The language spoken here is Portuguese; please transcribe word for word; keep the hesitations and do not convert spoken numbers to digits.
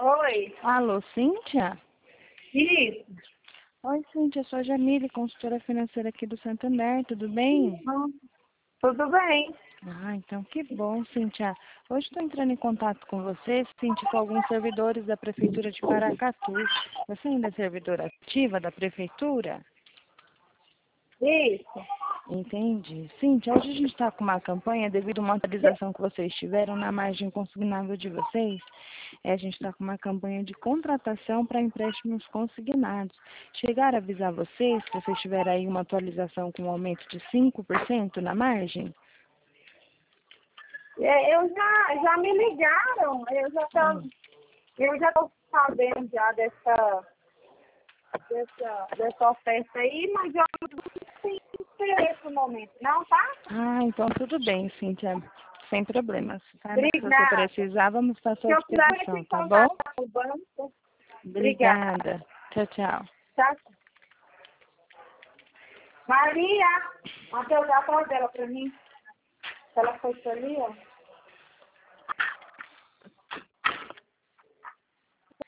Oi. Alô, Cíntia? Isso. Oi, Cíntia, eu sou a Jamile, consultora financeira aqui do Santander, tudo bem? Hum, Tudo bem. Ah, então que bom, Cíntia. Hoje estou entrando em contato com você, Cíntia, com alguns servidores da Prefeitura de Paracatu. Você ainda é servidora ativa da Prefeitura? Isso. Entendi. Cíntia, hoje a gente está com uma campanha devido a uma atualização que vocês tiveram na margem consignável de vocês. É, a gente está com uma campanha de contratação para empréstimos consignados. Chegaram a avisar vocês que vocês tiveram aí uma atualização com um aumento de cinco por cento na margem? É, Eu já, já me ligaram, eu já Ah, tô, eu já estou sabendo já dessa, dessa, dessa oferta aí, mas eu não tenho interesse no momento, não, tá? ah, então tudo bem, Cíntia. Sem problemas. Saiba que se você Obrigada. precisar, vamos estar à Se sua eu precisar, eu disposição, te tá bom? contato com o banco. Obrigada. Obrigada. Tchau, tchau. Tá? Maria, Matheus, dá atrás dela para mim. Ela foi ali, ó.